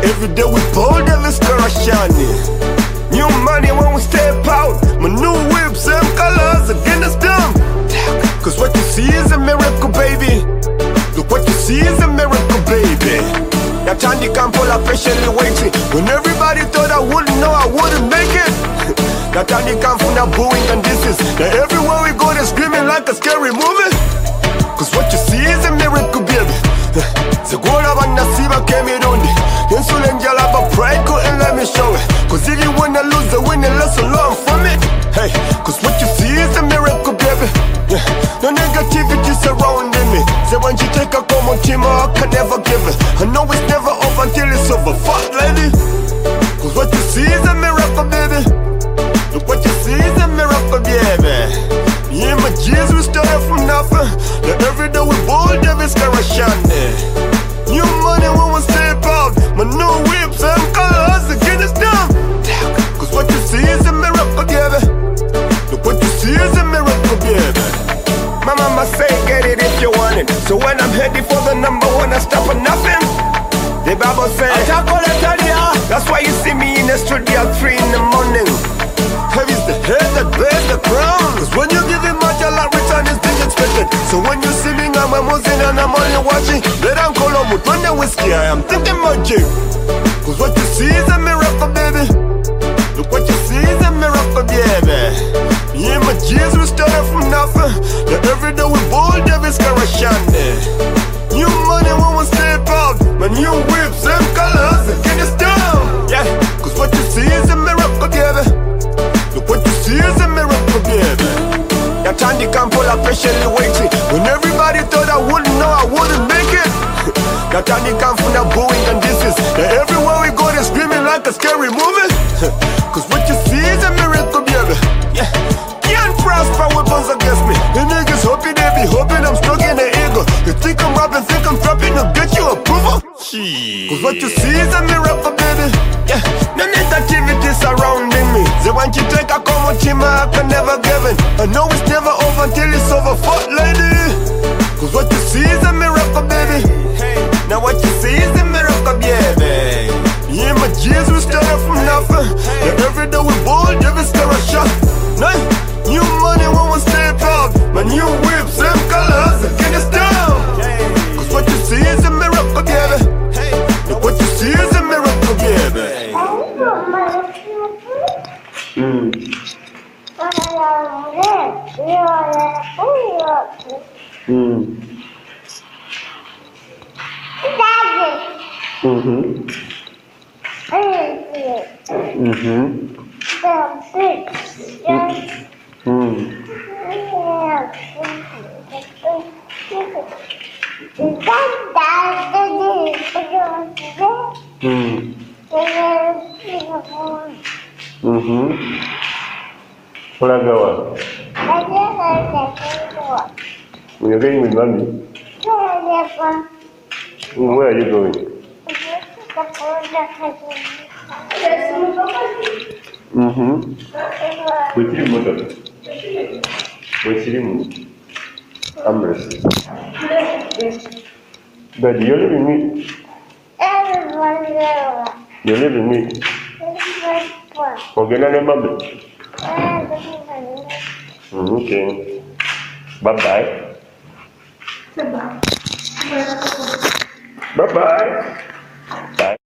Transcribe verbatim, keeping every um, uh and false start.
every day we bold, every scar shining. New money when we step out. My new whip, same colors, again it's dumb. Cause what you see is a miracle, baby. Look, what you see is a miracle, baby. Now Tandy can't pull up patiently waiting. When everybody thought I wouldn't know, I wouldn't make it. Now Tandy can't find that booing and this is. Now everywhere we go, they're screaming like a scary movie. Cause what you see is a miracle, baby. Segura wanasiba kemirundi. Insulin jala but pride couldn't let me show it. Cause if you wanna lose the winning, let's learn from it. Hey, cause what you see is a miracle, baby. No negativity surrounding me. Say when you take a common team, I can never give it. I know it's never over until it's over. Fuck, lady. Cause what you see is a miracle, baby. Look, what you see is a miracle, baby. Me and my G's, we started from nothing. Now every day we bold, every scar shining. New money when we step out. My new whips and colors, again it's dumb. Cause what you see is a miracle, baby. Look, what you see is a miracle, baby. My mama say get it if you want it. So when I'm heading for the number one, I stop at nothing. The Bible says that's why you see me in the studio at three in the morning. Heavy's the head that bears the crown. Cause when you give him much, a lot return is being expected. So when you see me, I'm a Muslim and I'm only watching. Let them call on with the whiskey, I am thinking magic. Cause what you see is a miracle, baby. Look, what you see is a miracle, baby. Me and my G's, we started from nothing. Now every day we bold, every scar shining. New money when we step out. My new whips and colors, again it's down. Yeah, cause what you see is a miracle, baby. Look, what you see is a miracle, baby. Now Tandy can't pull up patiently waiting. When everybody thought I wouldn't know, I wouldn't make it. Now Tandy can't find that booing and this is. Now everywhere we go, they're screaming like a scary movie. Cause what you see is a miracle, baby. Yeah, can't prosper weapons against me. The niggas hoping they be hoping I'm stroking the ego. You think I'm rapping, think I'm trapping, to get you approval? Cause what you see is a miracle, baby. Yeah, no negativity surrounding me. They want you to take a common team, I can never give it. I know it's never over until it's over, fuck lady. Cause what you see is a miracle, baby. Now what you see is a miracle, baby. Me and my G's, we started from nothing. Now every day we bold, every scar a shot. Nice, new money when we step out. My new whips and colors, again it's down. Cause what you see is a miracle, baby. Look, what you see is a miracle, baby. Mm. Mm. Mm-hmm. Mm-hmm. Mm. Mm. Mm-hmm. What When you're going with mommy? Where are you going? Mm-hmm. With you, mother. With you, I'm resting. But you live with me. You live with me. Okay, I'm mommy. Okay. Bye-bye. Bye-bye. Bye.